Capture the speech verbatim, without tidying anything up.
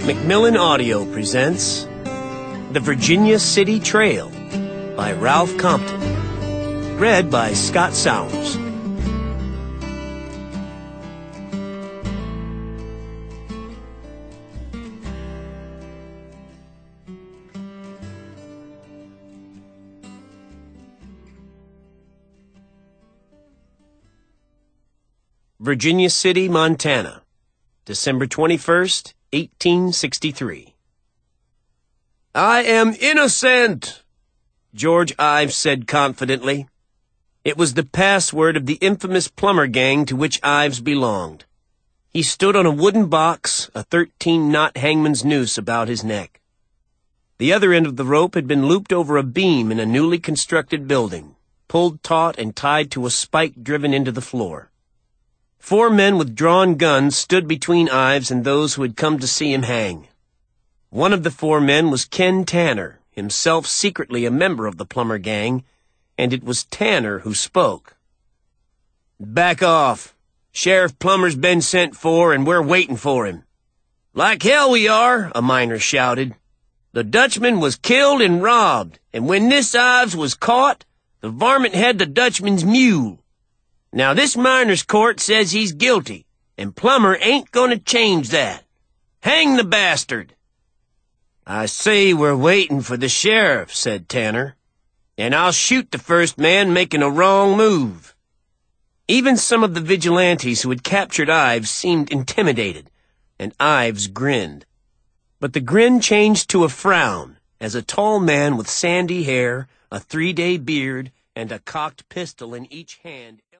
Macmillan Audio presents The Virginia City Trail by Ralph Compton. Read by Scott Sowers. Virginia City, Montana, December twenty-first, eighteen sixty-three. "I am innocent," George Ives said confidently. It was the password of the infamous plumber gang to which Ives belonged. He stood on a wooden box, a thirteen-knot hangman's noose about his neck. The other end of the rope had been looped over a beam in a newly constructed building, pulled taut and tied to a spike driven into the floor. Four men with drawn guns stood between Ives and those who had come to see him hang. One of the four men was Ken Tanner, himself secretly a member of the plumber gang, and it was Tanner who spoke. "Back off. Sheriff Plummer's been sent for, and we're waiting for him." "Like hell we are," a miner shouted. "The Dutchman was killed and robbed, and when this Ives was caught, the varmint had the Dutchman's mule. Now this miner's court says he's guilty, and Plummer ain't gonna change that. Hang the bastard." "I say we're waiting for the sheriff," said Tanner, "and I'll shoot the first man making a wrong move." Even some of the vigilantes who had captured Ives seemed intimidated, and Ives grinned. But the grin changed to a frown as a tall man with sandy hair, a three-day beard, and a cocked pistol in each hand